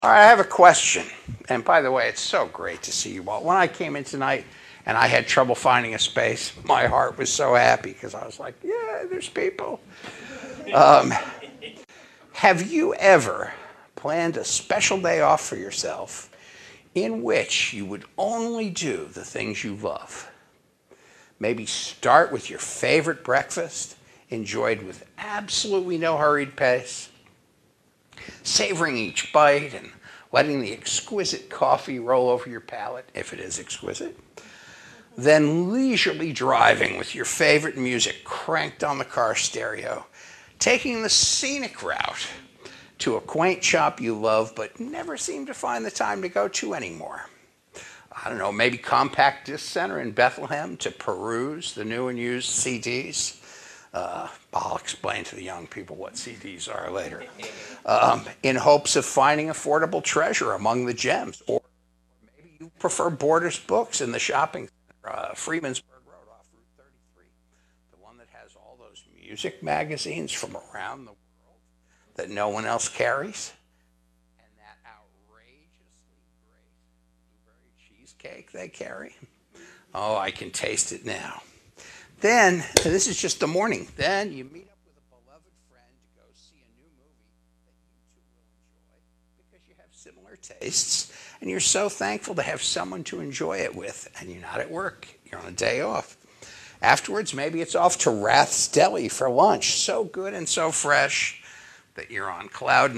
All right, I have a question. And by the way, it's so great to see you all. When I came in tonight and I had trouble finding a space, my heart was so happy because I was like, yeah, there's people. Um, have you ever planned a special day off for yourself in which you would only do the things you love? Maybe start with your favorite breakfast, enjoyed with absolutely no hurried pace, savoring each bite and letting the exquisite coffee roll over your palate, if it is exquisite. Then leisurely driving with your favorite music cranked on the car stereo, taking the scenic route to a quaint shop you love but never seem to find the time to go to anymore. I don't know, maybe Compact Disc Center in Bethlehem to peruse the new and used CDs. I'll explain to the young people what CDs are later. In hopes of finding affordable treasure among the gems. Or maybe you prefer Borders Books in the shopping center, Freemansburg Road off Route 33. The one that has all those music magazines from around the world that no one else carries. And that outrageously great blueberry cheesecake they carry. Oh, I can taste it now. Then, this is just the morning, then you meet up with a beloved friend to go see a new movie that you two will enjoy because you have similar tastes and you're so thankful to have someone to enjoy it with and you're not at work, you're on a day off. Afterwards, maybe it's off to Rath's Deli for lunch, so good and so fresh that you're on cloud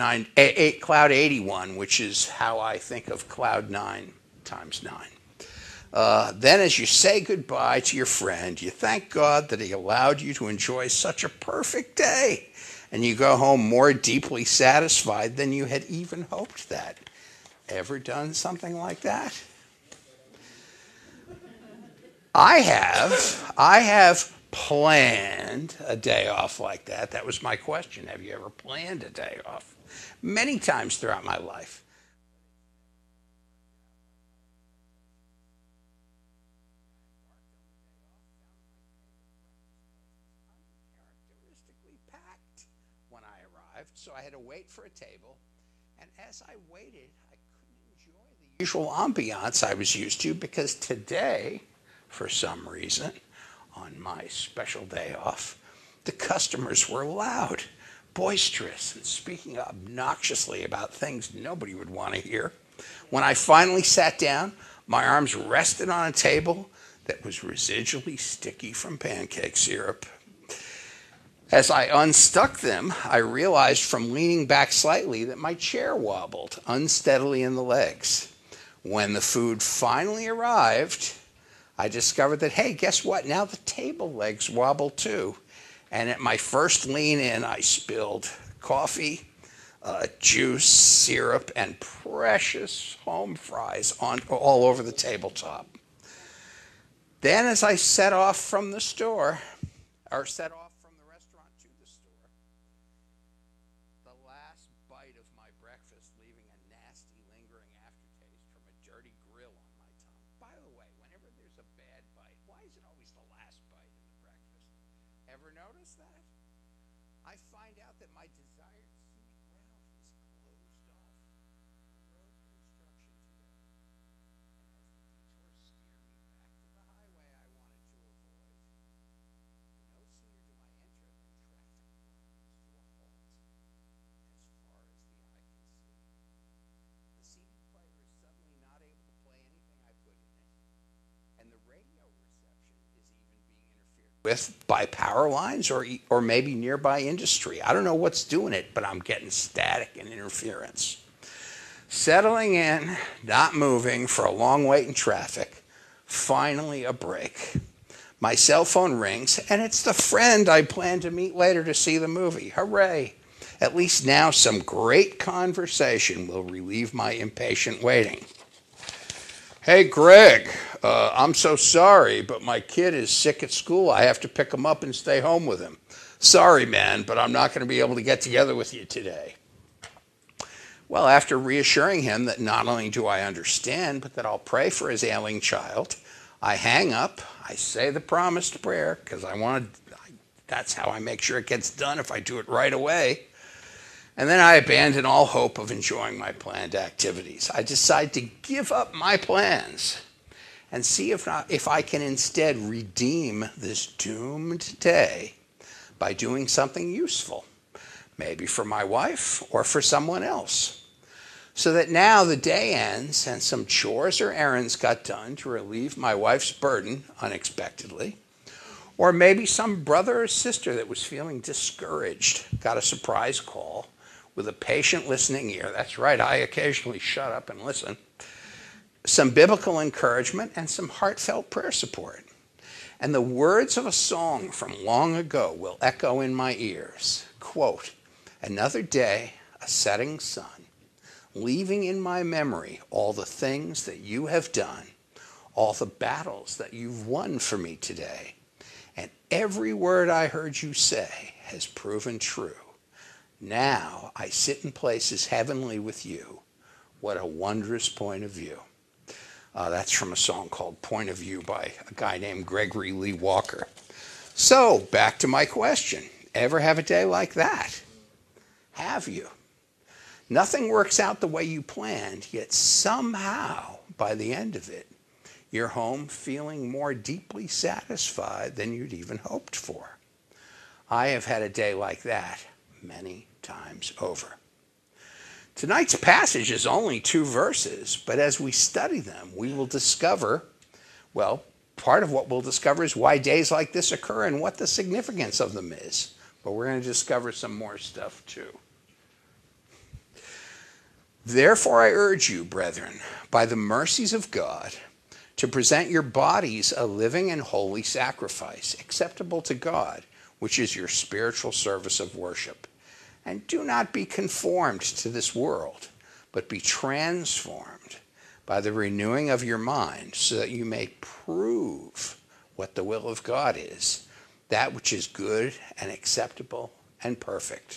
81, which is how I think of cloud 9 times 9. Then as you say goodbye to your friend, you thank God that he allowed you to enjoy such a perfect day, and you go home more deeply satisfied than you had even hoped that. Ever done something like that? I have planned a day off like that. That was my question. Have you ever planned a day off? Many times throughout my life. Characteristically packed when I arrived, so I had to wait for a table. And as I waited, I couldn't enjoy the usual ambiance I was used to because today, for some reason, on my special day off, the customers were loud, boisterous, and speaking obnoxiously about things nobody would want to hear. When I finally sat down, my arms rested on a table that was residually sticky from pancake syrup. As I unstuck them, I realized from leaning back slightly that my chair wobbled unsteadily in the legs. When the food finally arrived, I discovered that, hey, guess what? Now the table legs wobble too. And at my first lean in, I spilled coffee, juice, syrup, and precious home fries all over the tabletop. Then as I set off from the store, or set off from the restaurant to the store, the last bite of my breakfast leaving a nasty lingering aftertaste from a dirty grill on my tongue. By the way, whenever there's a bad bite, why is it always the last bite in the breakfast? Ever notice that? I find out that my desired scenic route is closed off. Road construction today. And as the detours steer me back to the highway I wanted to avoid, no sooner do I enter than traffic grinds to a halt as far as the eye can see. The CD player is suddenly not able to play anything I put in it, and the radio reception is even being interfered with by power lines or maybe nearby industry. I don't know what's doing it, but I'm getting static and interference. Settling in, not moving for a long wait in traffic, finally a break. My cell phone rings, and it's the friend I plan to meet later to see the movie. Hooray! At least now some great conversation will relieve my impatient waiting. Hey, Greg, I'm so sorry, but my kid is sick at school. I have to pick him up and stay home with him. Sorry, man, but I'm not going to be able to get together with you today. Well, after reassuring him that not only do I understand, but that I'll pray for his ailing child, I hang up, I say the promised prayer, because that's how I make sure it gets done if I do it right away. And then I abandon all hope of enjoying my planned activities. I decide to give up my plans and see if I can instead redeem this doomed day by doing something useful, maybe for my wife or for someone else. So that now the day ends and some chores or errands got done to relieve my wife's burden unexpectedly. Or maybe some brother or sister that was feeling discouraged got a surprise call with a patient listening ear. That's right, I occasionally shut up and listen. Some biblical encouragement and some heartfelt prayer support. And the words of a song from long ago will echo in my ears. Quote, "Another day, a setting sun, leaving in my memory all the things that you have done, all the battles that you've won for me today. And every word I heard you say has proven true. Now I sit in places heavenly with you. What a wondrous point of view." That's from a song called Point of View by a guy named Gregory Lee Walker. So, back to my question. Ever have a day like that? Have you? Nothing works out the way you planned, yet somehow, by the end of it, you're home feeling more deeply satisfied than you'd even hoped for. I have had a day like that many times over. Tonight's passage is only 2 verses, but as we study them, we will discover, well, part of what we'll discover is why days like this occur and what the significance of them is. But we're going to discover some more stuff too. Therefore I urge you, brethren, by the mercies of God, to present your bodies a living and holy sacrifice, acceptable to God, which is your spiritual service of worship. And do not be conformed to this world, but be transformed by the renewing of your mind, so that you may prove what the will of God is, that which is good and acceptable and perfect.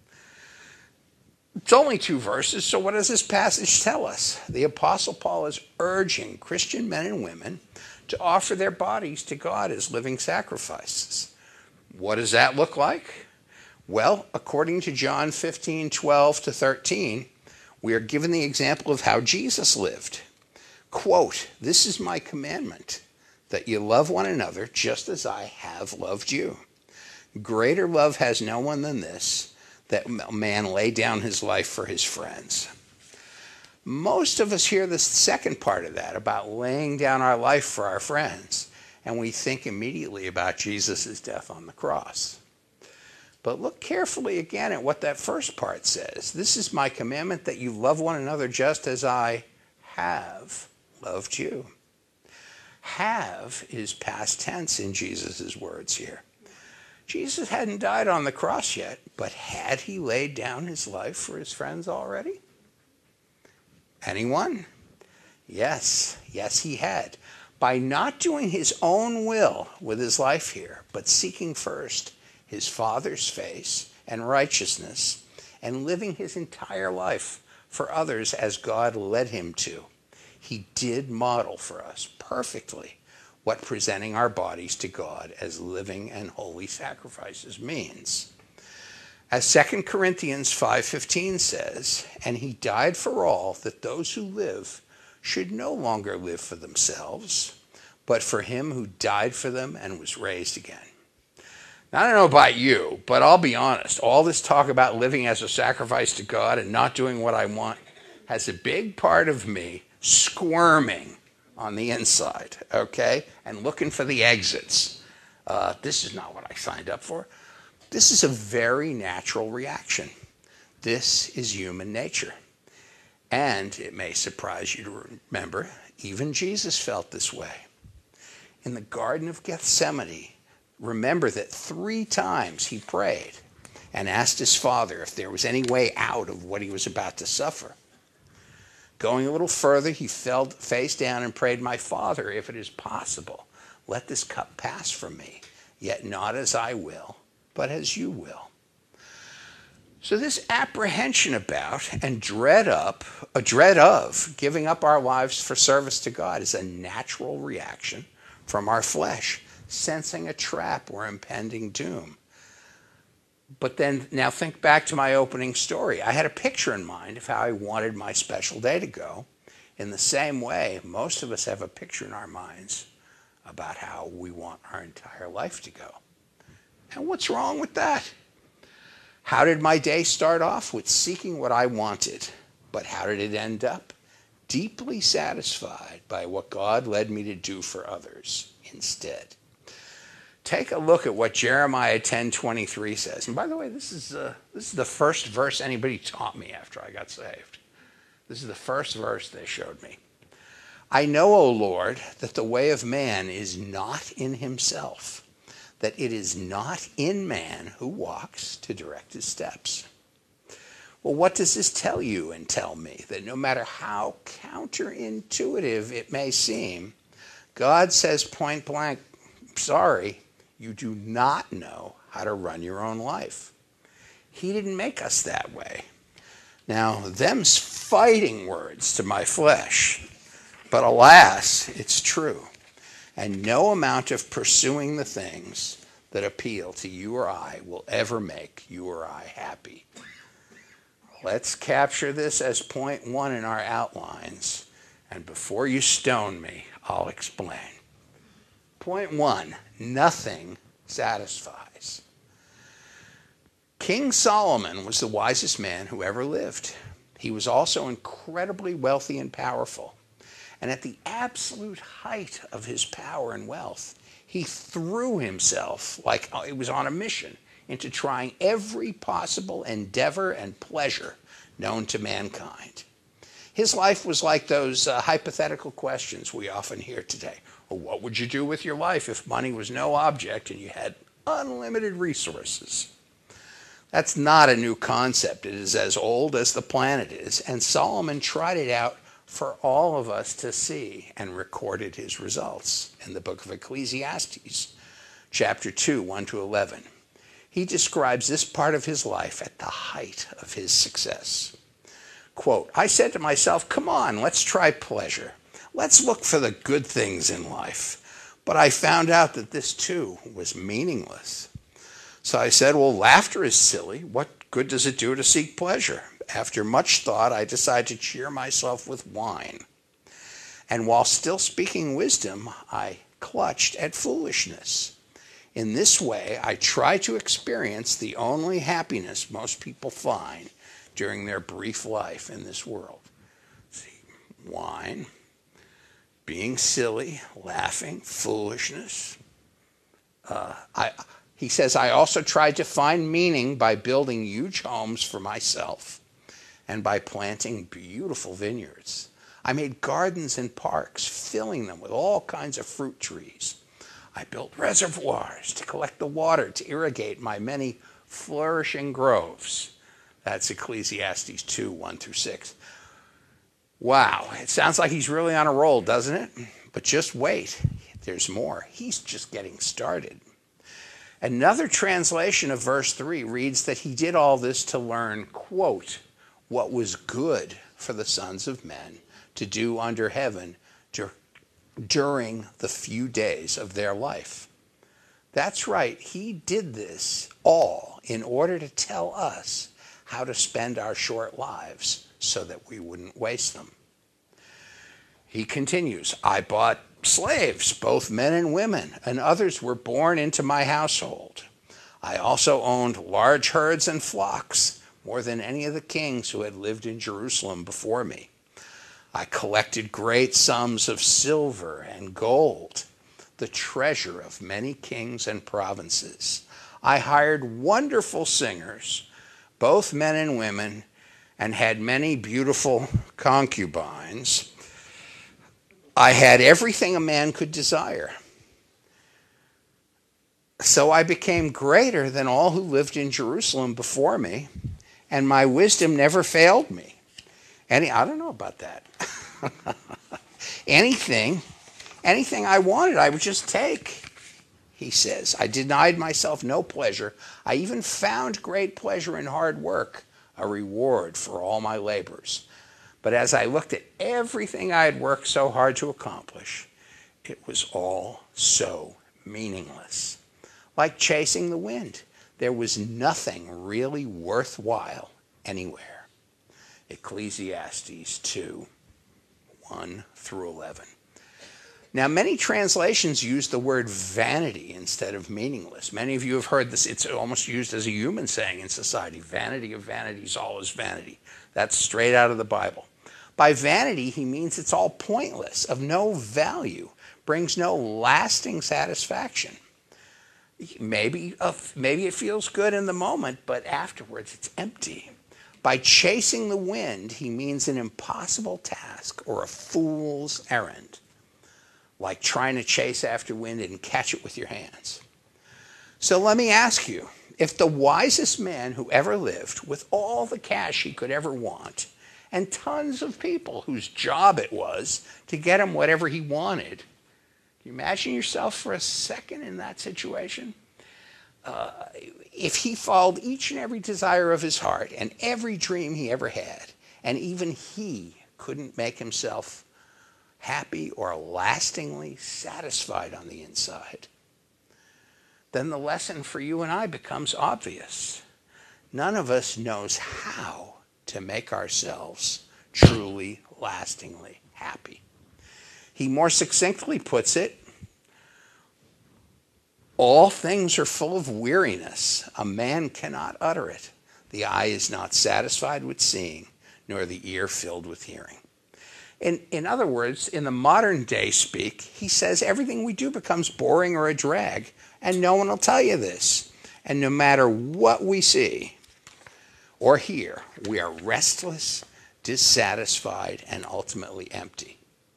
It's only 2 verses, so what does this passage tell us? The Apostle Paul is urging Christian men and women to offer their bodies to God as living sacrifices. What does that look like? Well, according to John 15:12-13, we are given the example of how Jesus lived. Quote, "This is my commandment, that you love one another just as I have loved you. Greater love has no one than this, that a man lay down his life for his friends." Most of us hear the second part of that, about laying down our life for our friends, and we think immediately about Jesus' death on the cross. But look carefully again at what that first part says. "This is my commandment, that you love one another just as I have loved you." Have is past tense in Jesus' words here. Jesus hadn't died on the cross yet, but had he laid down his life for his friends already? Anyone? Yes, he had. By not doing his own will with his life here, but seeking first his Father's face and righteousness, and living his entire life for others as God led him to, he did model for us perfectly what presenting our bodies to God as living and holy sacrifices means. As 2 Corinthians 5:15 says, "And he died for all, that those who live should no longer live for themselves, but for him who died for them and was raised again." Now, I don't know about you, but I'll be honest. All this talk about living as a sacrifice to God and not doing what I want has a big part of me squirming on the inside, okay? And looking for the exits. This is not what I signed up for. This is a very natural reaction. This is human nature. And it may surprise you to remember, even Jesus felt this way. In the Garden of Gethsemane, remember that 3 times he prayed and asked his Father if there was any way out of what he was about to suffer. Going a little further, he fell face down and prayed, "My Father, if it is possible, let this cup pass from me, yet not as I will, but as you will." So this apprehension about and dread of giving up our lives for service to God is a natural reaction from our flesh, sensing a trap or impending doom. But then now think back to my opening story. I had a picture in mind of how I wanted my special day to go. In the same way, most of us have a picture in our minds about how we want our entire life to go. And what's wrong with that? How did my day start off? With seeking what I wanted. But how did it end up? Deeply satisfied by what God led me to do for others instead. Take a look at what Jeremiah 10:23 says. And by the way, this is the first verse anybody taught me after I got saved. This is the first verse they showed me. I know, O Lord, that the way of man is not in himself, that it is not in man who walks to direct his steps. Well, what does this tell you and tell me? That no matter how counterintuitive it may seem, God says point blank, sorry, you do not know how to run your own life. He didn't make us that way. Now, them's fighting words to my flesh, but alas, it's true. And no amount of pursuing the things that appeal to you or I will ever make you or I happy. Let's capture this as point one in our outlines, and before you stone me, I'll explain. Point one, nothing satisfies. King Solomon was the wisest man who ever lived. He was also incredibly wealthy and powerful. And at the absolute height of his power and wealth, he threw himself, like he was on a mission, into trying every possible endeavor and pleasure known to mankind. His life was like those hypothetical questions we often hear today. Well, what would you do with your life if money was no object and you had unlimited resources? That's not a new concept. It is as old as the planet is, and Solomon tried it out for all of us to see and recorded his results in the book of Ecclesiastes, chapter 2, 1-11. He describes this part of his life at the height of his success. Quote, I said to myself, come on, let's try pleasure. Let's look for the good things in life. But I found out that this too was meaningless. So I said, well, laughter is silly. What good does it do to seek pleasure? After much thought, I decided to cheer myself with wine. And while still speaking wisdom, I clutched at foolishness. In this way, I try to experience the only happiness most people find during their brief life in this world. See, wine, being silly, laughing, foolishness. He says, I also tried to find meaning by building huge homes for myself and by planting beautiful vineyards. I made gardens and parks, filling them with all kinds of fruit trees. I built reservoirs to collect the water to irrigate my many flourishing groves. That's Ecclesiastes 2, 1-6. Wow, it sounds like he's really on a roll, doesn't it? But just wait, there's more. He's just getting started. Another translation of verse 3 reads that he did all this to learn, quote, what was good for the sons of men to do under heaven during the few days of their life. That's right, he did this all in order to tell us how to spend our short lives so that we wouldn't waste them. He continues, I bought slaves, both men and women, and others were born into my household. I also owned large herds and flocks, more than any of the kings who had lived in Jerusalem before me. I collected great sums of silver and gold, the treasure of many kings and provinces. I hired wonderful singers, both men and women, and had many beautiful concubines. I had everything a man could desire. So I became greater than all who lived in Jerusalem before me, and my wisdom never failed me. I don't know about that. Anything I wanted, I would just take, he says. I denied myself no pleasure. I even found great pleasure in hard work, a reward for all my labors. But as I looked at everything I had worked so hard to accomplish, it was all so meaningless. Like chasing the wind. there was nothing really worthwhile anywhere. Ecclesiastes 2, 1 through 11. Now, many translations use the word vanity instead of meaningless. Many of you have heard this. It's almost used as a human saying in society. Vanity of vanities, all is vanity. That's straight out of the Bible. By vanity, he means it's all pointless, of no value, brings no lasting satisfaction. Maybe it feels good in the moment, but afterwards it's empty. By chasing the wind, he means an impossible task or a fool's errand, like trying to chase after wind and catch it with your hands. So let me ask you, if the wisest man who ever lived, with all the cash he could ever want, and tons of people whose job it was to get him whatever he wanted, can you imagine yourself for a second in that situation? If he followed each and every desire of his heart and every dream he ever had, and even he couldn't make himself happy or lastingly satisfied on the inside, then the lesson for you and I becomes obvious. None of us knows how to make ourselves truly, lastingly happy. He more succinctly puts it, all things are full of weariness. A man cannot utter it. The eye is not satisfied with seeing, nor the ear filled with hearing. In other words, in the modern day speak, he says everything we do becomes boring or a drag, and no one will tell you this. And no matter what we see or hear, we are restless, dissatisfied, and ultimately empty.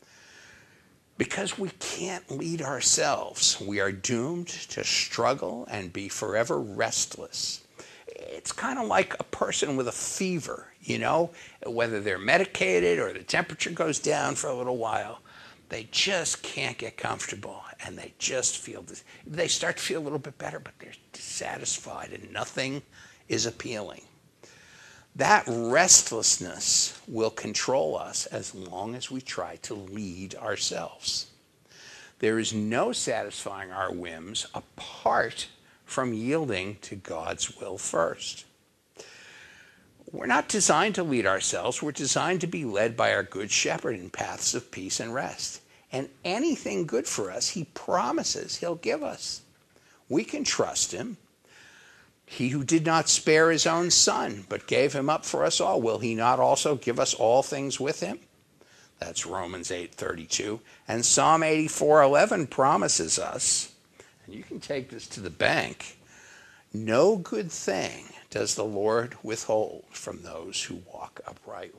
Because we can't lead ourselves, we are doomed to struggle and be forever restless. It's kind of like a person with a fever, you know, whether they're medicated or the temperature goes down for a little while, they just can't get comfortable, and they just feel this. They start to feel a little bit better, but they're dissatisfied and nothing is appealing. That restlessness will control us as long as we try to lead ourselves. There is no satisfying our whims apart from yielding to God's will first. We're not designed to lead ourselves. We're designed to be led by our good shepherd in paths of peace and rest. And anything good for us, he promises he'll give us. We can trust him. He who did not spare his own son, but gave him up for us all, will he not also give us all things with him? That's Romans 8:32. And Psalm 84:11 promises us, and you can take this to the bank, no good thing does the Lord withhold from those who walk uprightly.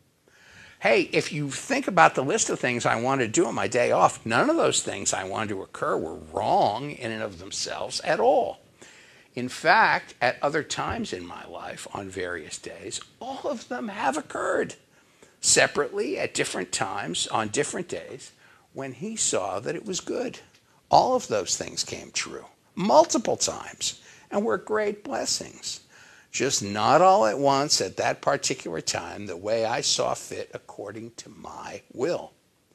Hey, if you think about the list of things I want to do on my day off, none of those things I wanted to occur were wrong in and of themselves at all. In fact, at other times in my life, on various days, all of them have occurred separately at different times, on different days, when he saw that it was good. All of those things came true, multiple times, and were great blessings. Just not all at once at that particular time, the way I saw fit according to my will.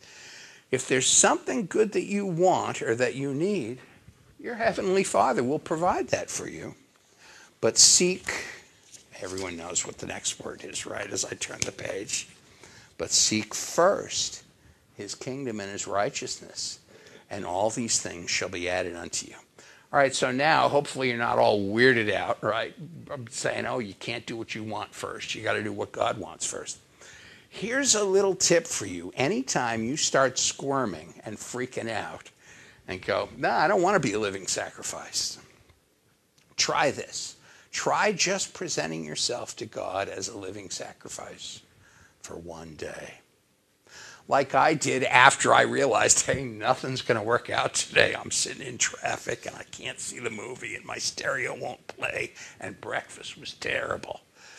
If there's something good that you want or that you need, your Heavenly Father will provide that for you. But seek, everyone knows what the next word is, right, as I turn the page. But seek first his kingdom and his righteousness, and all these things shall be added unto you. All right, so now hopefully you're not all weirded out, right, saying, oh, you can't do what you want first. You got to do what God wants first. Here's a little tip for you. Anytime you start squirming and freaking out, and go, no, I don't want to be a living sacrifice. Try this. Try just presenting yourself to God as a living sacrifice for one day. Like I did after I realized, hey, nothing's going to work out today. I'm sitting in traffic and I can't see the movie and my stereo won't play and breakfast was terrible.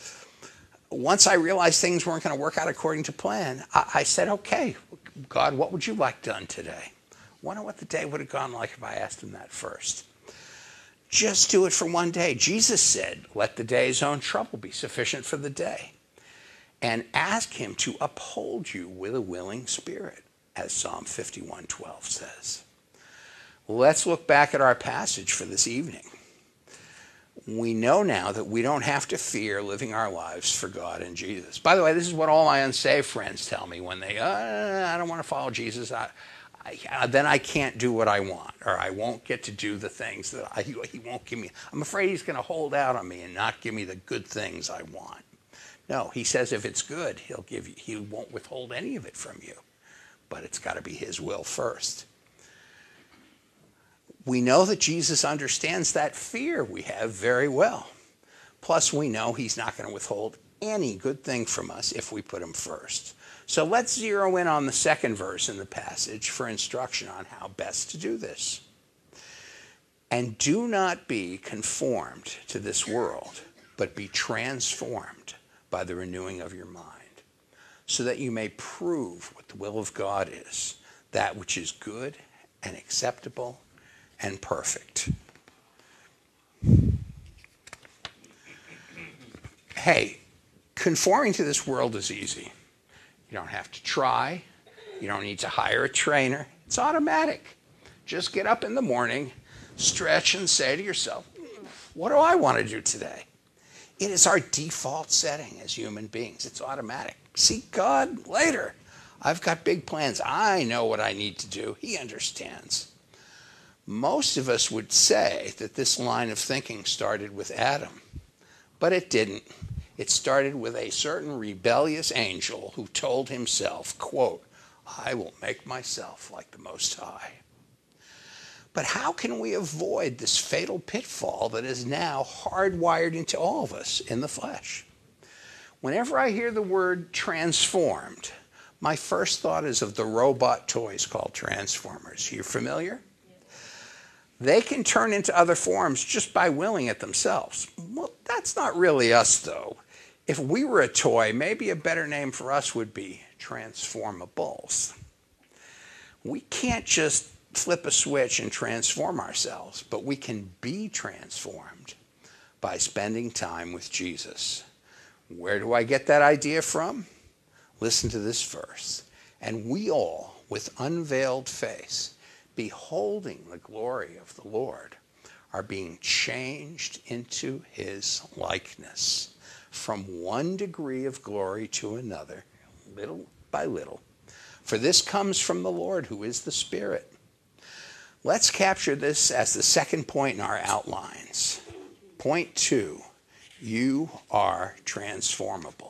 Once I realized things weren't going to work out according to plan, I said, okay, God, what would you like done today? Wonder what the day would have gone like if I asked him that first. Just do it for one day. Jesus said, let the day's own trouble be sufficient for the day. And ask him to uphold you with a willing spirit, as Psalm 51:12 says. Let's look back at our passage for this evening. we know now that we don't have to fear living our lives for God and Jesus. By the way, this is what all my unsaved friends tell me when they, I don't want to follow Jesus. Then I can't do what I want, or I won't get to do the things that he won't give me. I'm afraid he's going to hold out on me and not give me the good things I want. No, he says if it's good, he'll give you. He won't withhold any of it from you, but it's got to be his will first. We know that Jesus understands that fear we have very well. Plus, we know he's not going to withhold any good thing from us if we put him first. So let's zero in on the second verse in the passage for instruction on how best to do this. And do not be conformed to this world, but be transformed by the renewing of your mind, so that you may prove what the will of God is, that which is good and acceptable and perfect. Hey, conforming to this world is easy. You don't have to try. You don't need to hire a trainer. It's automatic. Just get up in the morning, stretch, and say to yourself, what do I want to do today? It is our default setting as human beings. It's automatic. Seek God later. I've got big plans. I know what I need to do. He understands. Most of us would say that this line of thinking started with Adam, but it didn't. It started with a certain rebellious angel who told himself, quote, I will make myself like the Most High. But how can we avoid this fatal pitfall that is now hardwired into all of us in the flesh? Whenever I hear the word transformed, my first thought is of the robot toys called Transformers. You're familiar? They can turn into other forms just by willing it themselves. Well, that's not really us, though. If we were a toy, maybe a better name for us would be transformables. We can't just flip a switch and transform ourselves, but we can be transformed by spending time with Jesus. Where do I get that idea from? Listen to this verse. And we all, with unveiled face, beholding the glory of the Lord, are being changed into his likeness from one degree of glory to another, little by little. For this comes from the Lord, who is the Spirit. Let's capture this as the second point in our outlines. Point 2, you are transformable.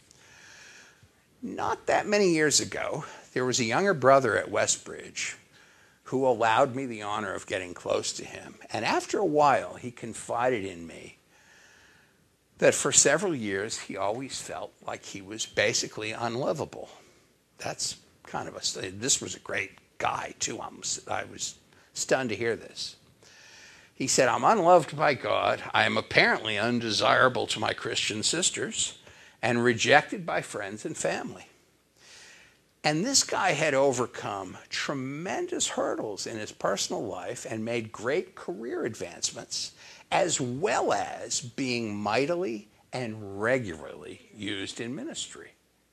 Not that many years ago, there was a younger brother at Westbridge who allowed me the honor of getting close to him. And after a while, he confided in me that for several years, he always felt like he was basically unlovable. That's kind of this was a great guy, too. I was stunned to hear this. He said, I'm unloved by God. I am apparently undesirable to my Christian sisters and rejected by friends and family. And this guy had overcome tremendous hurdles in his personal life and made great career advancements, as well as being mightily and regularly used in ministry.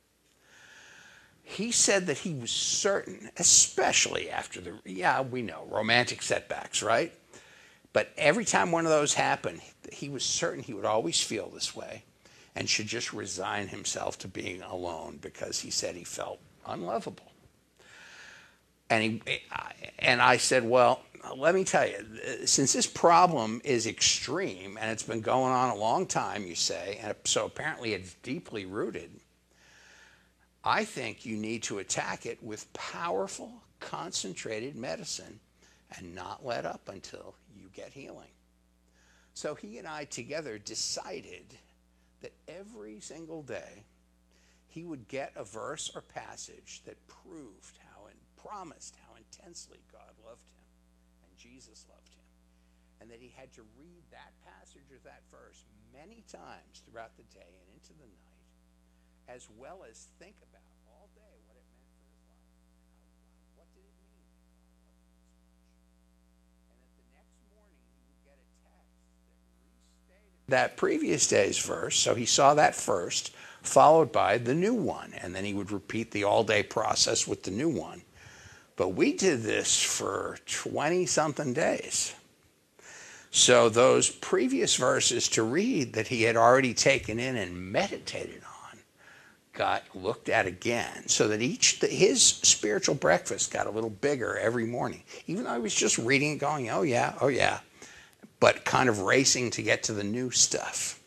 He said that he was certain, especially after we know, romantic setbacks, right? But every time one of those happened, he was certain he would always feel this way and should just resign himself to being alone because he said he felt unlovable. And I said, well, let me tell you, since this problem is extreme and it's been going on a long time, you say, and so apparently it's deeply rooted, I think you need to attack it with powerful, concentrated medicine and not let up until you get healing. So he and I together decided that every single day he would get a verse or passage that proved and promised how intensely God loved him and Jesus loved him, and that he had to read that passage or that verse many times throughout the day and into the night, as well as think about all day what it meant for his life. What did it mean that God loved him this much? And that the next morning he would get a text that restated that previous day's verse, so he saw that first, followed by the new one, and then he would repeat the all-day process with the new one. But we did this for 20-something days. So those previous verses to read that he had already taken in and meditated on got looked at again, so that his spiritual breakfast got a little bigger every morning, even though I was just reading and going, oh yeah, but kind of racing to get to the new stuff.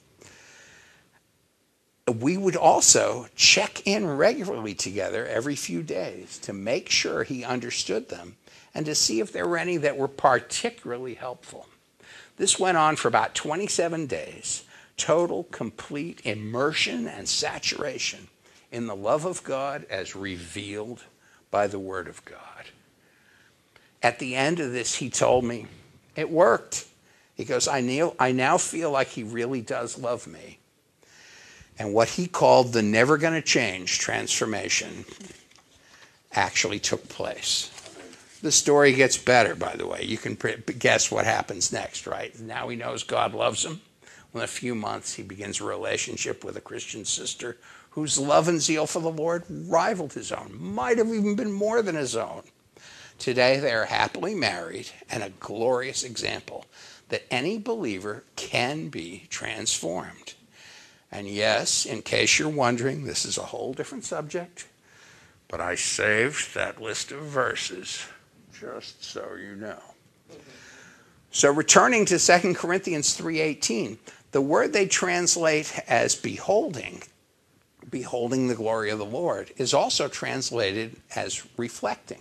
We would also check in regularly together every few days to make sure he understood them and to see if there were any that were particularly helpful. This went on for about 27 days, total, complete immersion and saturation in the love of God as revealed by the Word of God. At the end of this, he told me, it worked. He goes, I now feel like he really does love me. And what he called the never going to change transformation actually took place. The story gets better, by the way. You can guess what happens next, right? Now he knows God loves him. Well, in a few months, he begins a relationship with a Christian sister whose love and zeal for the Lord rivaled his own, might have even been more than his own. Today, they are happily married and a glorious example that any believer can be transformed. And yes, in case you're wondering, this is a whole different subject, but I saved that list of verses just so you know. So returning to 2 Corinthians 3:18, the word they translate as beholding the glory of the Lord, is also translated as reflecting.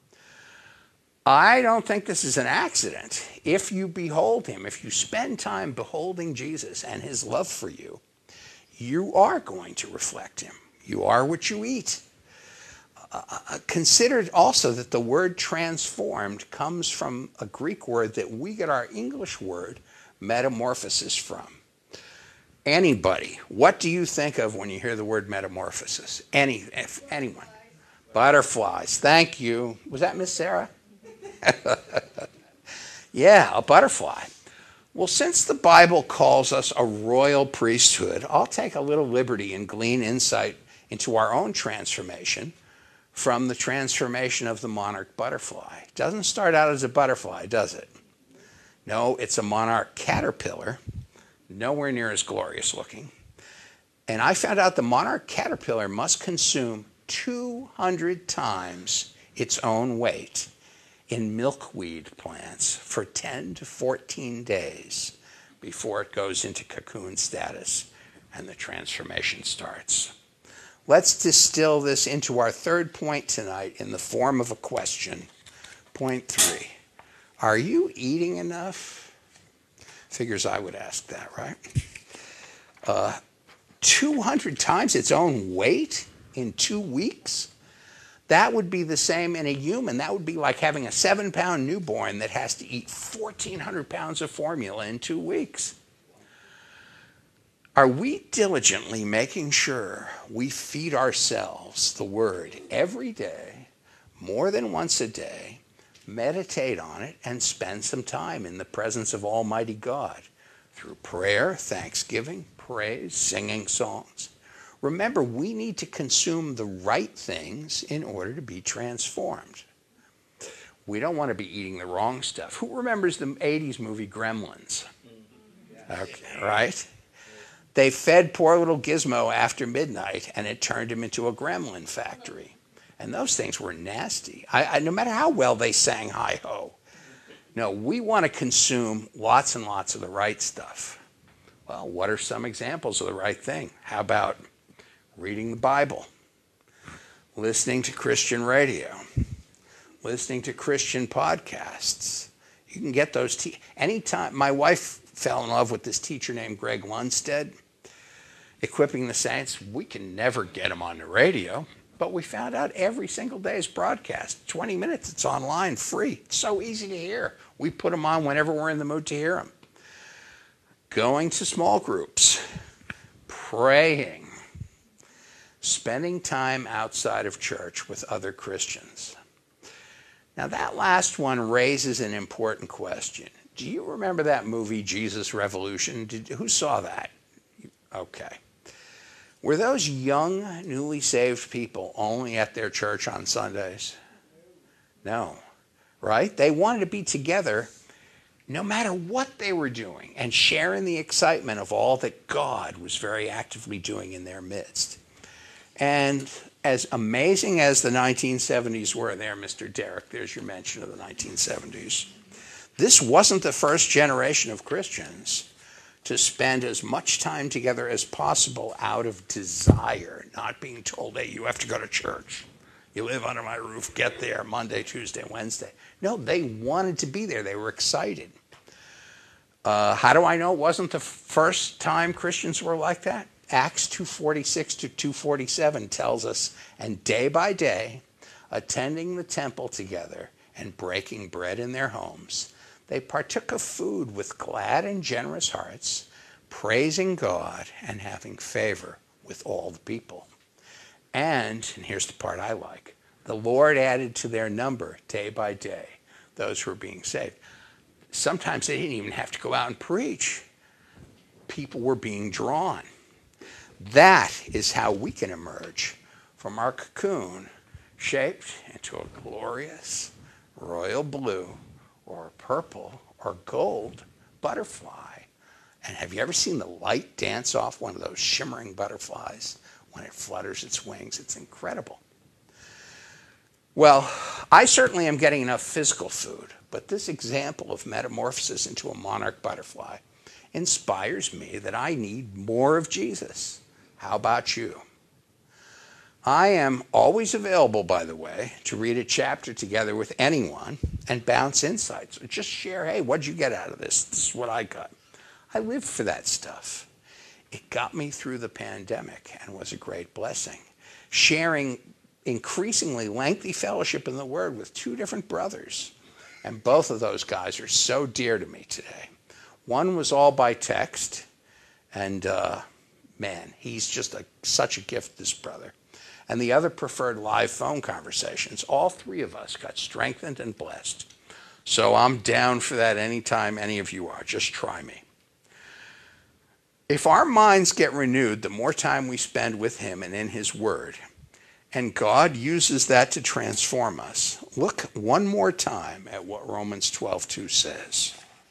I don't think this is an accident. If you behold him, if you spend time beholding Jesus and his love for you, you are going to reflect him. You are what you eat. Consider also that the word transformed comes from a Greek word that we get our English word metamorphosis from. Anybody, what do you think of when you hear the word metamorphosis? Anyone? Butterflies. Thank you. Was that Miss Sarah? Yeah, a butterfly. Well, since the Bible calls us a royal priesthood, I'll take a little liberty and glean insight into our own transformation from the transformation of the monarch butterfly. It doesn't start out as a butterfly, does it? No, it's a monarch caterpillar, nowhere near as glorious looking. And I found out the monarch caterpillar must consume 200 times its own weight in milkweed plants for 10 to 14 days before it goes into cocoon status and the transformation starts. Let's distill this into our third point tonight in the form of a question. Point 3. Are you eating enough? Figures I would ask that, right? 200 times its own weight in 2 weeks? That would be the same in a human. That would be like having a 7-pound newborn that has to eat 1,400 pounds of formula in 2 weeks. Are we diligently making sure we feed ourselves the Word every day, more than once a day, meditate on it, and spend some time in the presence of Almighty God through prayer, thanksgiving, praise, singing songs? Remember, we need to consume the right things in order to be transformed. We don't want to be eating the wrong stuff. Who remembers the 80s movie Gremlins? Okay, right? They fed poor little Gizmo after midnight, and it turned him into a gremlin factory. And those things were nasty. No matter how well they sang hi-ho. No, we want to consume lots and lots of the right stuff. Well, what are some examples of the right thing? How about reading the Bible, listening to Christian radio, listening to Christian podcasts? You can get those anytime. My wife fell in love with this teacher named Greg Lundstedt, Equipping the Saints. We can never get him on the radio, but we found out every single day's broadcast, 20 minutes, it's online, free. It's so easy to hear. We put them on whenever we're in the mood to hear them. Going to small groups, praying, spending time outside of church with other Christians. Now that last one raises an important question. Do you remember that movie, Jesus Revolution? Who saw that? Okay. Were those young, newly saved people only at their church on Sundays? No, right? They wanted to be together no matter what they were doing, and sharing the excitement of all that God was very actively doing in their midst. And as amazing as the 1970s were, there, Mr. Derek, there's your mention of the 1970s. This wasn't the first generation of Christians to spend as much time together as possible out of desire, not being told, hey, you have to go to church. You live under my roof, get there Monday, Tuesday, Wednesday. No, they wanted to be there. They were excited. How do I know it wasn't the first time Christians were like that? Acts 2:46 to 2:47 tells us, and day by day, attending the temple together and breaking bread in their homes, they partook of food with glad and generous hearts, praising God and having favor with all the people. And here's the part I like, the Lord added to their number day by day those who were being saved. Sometimes they didn't even have to go out and preach. People were being drawn. That is how we can emerge from our cocoon, shaped into a glorious royal blue or purple or gold butterfly. And have you ever seen the light dance off one of those shimmering butterflies when it flutters its wings? It's incredible. Well, I certainly am getting enough physical food, but this example of metamorphosis into a monarch butterfly inspires me that I need more of Jesus. How about you? I am always available, by the way, to read a chapter together with anyone and bounce insights. Or just share, hey, what'd you get out of this? This is what I got. I live for that stuff. It got me through the pandemic and was a great blessing. Sharing increasingly lengthy fellowship in the Word with two different brothers. And both of those guys are so dear to me today. One was all by text, and man, he's just such a gift, this brother. And the other preferred live phone conversations. All three of us got strengthened and blessed. So I'm down for that anytime any of you are. Just try me. If our minds get renewed, the more time we spend with him and in his word, and God uses that to transform us, look one more time at what Romans 12:2 says.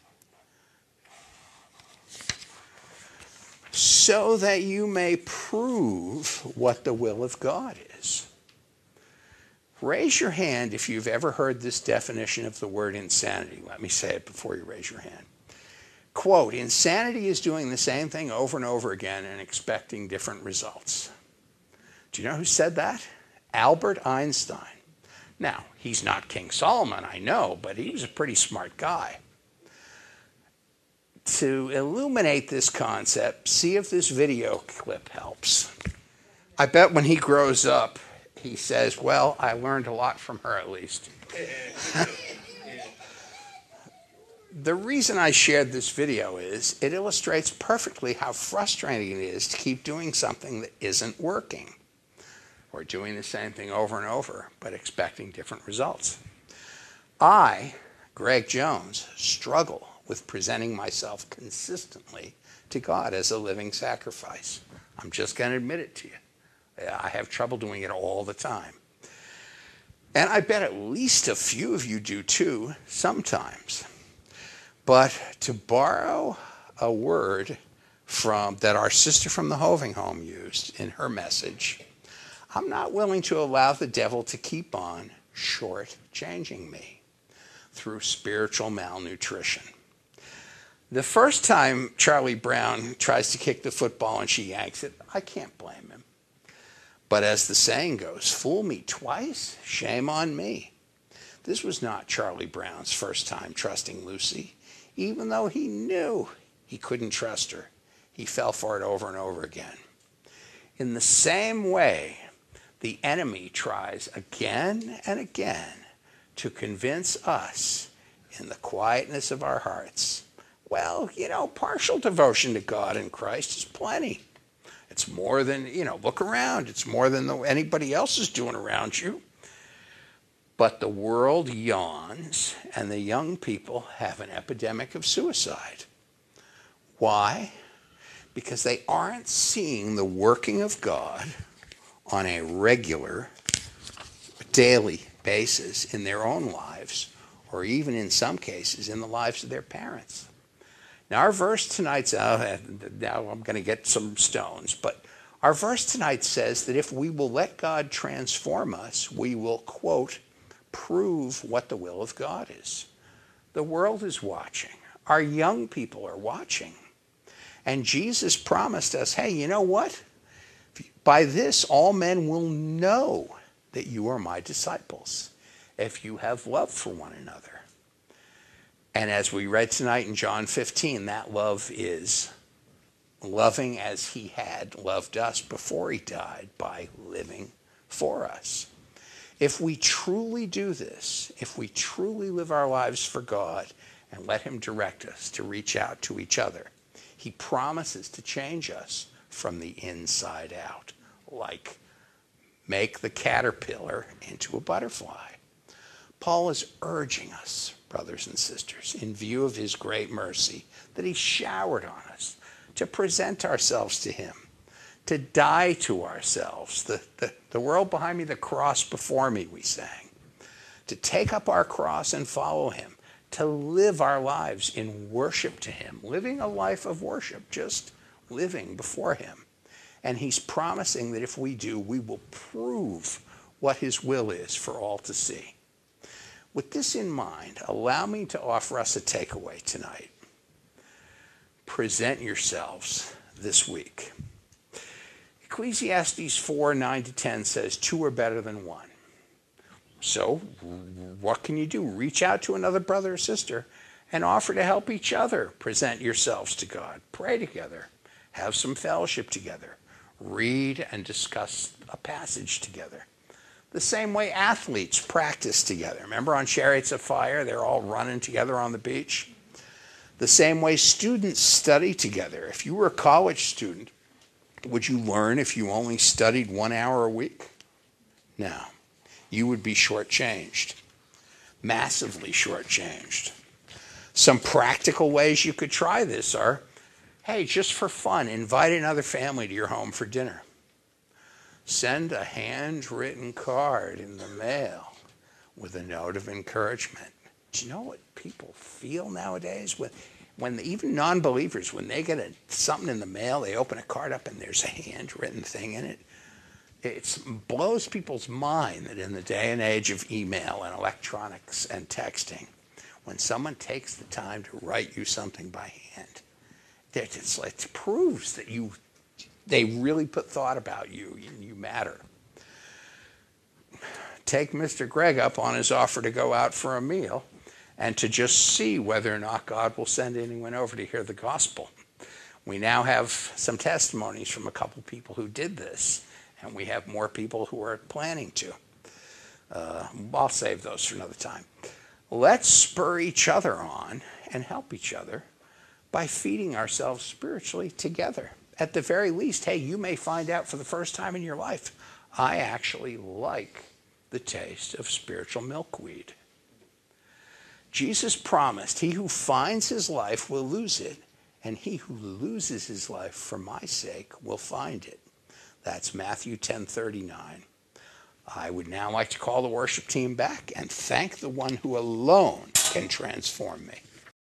So that you may prove what the will of God is. Raise your hand if you've ever heard this definition of the word insanity. Let me say it before you raise your hand. Quote, insanity is doing the same thing over and over again and expecting different results. Do you know who said that? Albert Einstein. Now, he's not King Solomon, I know, but he was a pretty smart guy. To illuminate this concept, see if this video clip helps. I bet when he grows up, he says, well, I learned a lot from her at least. The reason I shared this video is it illustrates perfectly how frustrating it is to keep doing something that isn't working, or doing the same thing over and over, but expecting different results. I, Greg Jones, struggle with presenting myself consistently to God as a living sacrifice. I'm just going to admit it to you. I have trouble doing it all the time. And I bet at least a few of you do too, sometimes. But to borrow a word that our sister from the Hoving Home used in her message, I'm not willing to allow the devil to keep on short-changing me through spiritual malnutrition. The first time Charlie Brown tries to kick the football and she yanks it, I can't blame him. But as the saying goes, fool me twice, shame on me. This was not Charlie Brown's first time trusting Lucy. Even though he knew he couldn't trust her, he fell for it over and over again. In the same way, the enemy tries again and again to convince us in the quietness of our hearts, well, partial devotion to God and Christ is plenty. It's more than, look around. It's more than anybody else is doing around you. But the world yawns, and the young people have an epidemic of suicide. Why? Because they aren't seeing the working of God on a regular, daily basis in their own lives or even in some cases in the lives of their parents. Now our verse tonight's, now I'm going to get some stones, but our verse tonight says that if we will let God transform us, we will, quote, prove what the will of God is. The world is watching. Our young people are watching. And Jesus promised us, hey, you know what? By this, all men will know that you are my disciples, if you have love for one another. And as we read tonight in John 15, that love is loving as he had loved us before he died by living for us. If we truly do this, if we truly live our lives for God and let him direct us to reach out to each other, he promises to change us from the inside out, like make the caterpillar into a butterfly. Paul is urging us, brothers and sisters, in view of his great mercy that he showered on us, to present ourselves to him, to die to ourselves. The world behind me, the cross before me, we sang. To take up our cross and follow him, to live our lives in worship to him, living a life of worship, just living before him. And he's promising that if we do, we will prove what his will is for all to see. With this in mind, allow me to offer us a takeaway tonight. Present yourselves this week. Ecclesiastes 4:9-10 says, 2 are better than 1. So what can you do? Reach out to another brother or sister and offer to help each other. Present yourselves to God. Pray together. Have some fellowship together. Read and discuss a passage together. The same way athletes practice together. Remember on Chariots of Fire, they're all running together on the beach? The same way students study together. If you were a college student, would you learn if you only studied 1 hour a week? No. You would be shortchanged. Massively shortchanged. Some practical ways you could try this are, hey, just for fun, invite another family to your home for dinner. Send a handwritten card in the mail with a note of encouragement. Do you know what people feel nowadays? When even non-believers, when they get something in the mail, they open a card up and there's a handwritten thing in it. It blows people's mind that in the day and age of email and electronics and texting, when someone takes the time to write you something by hand, it proves that they really put thought about you. You matter. Take Mr. Greg up on his offer to go out for a meal and to just see whether or not God will send anyone over to hear the gospel. We now have some testimonies from a couple people who did this, and we have more people who are planning to. I'll save those for another time. Let's spur each other on and help each other by feeding ourselves spiritually together. At the very least, hey, you may find out for the first time in your life, I actually like the taste of spiritual milkweed. Jesus promised, he who finds his life will lose it, and he who loses his life for my sake will find it. That's Matthew 10:39. I would now like to call the worship team back and thank the one who alone can transform me.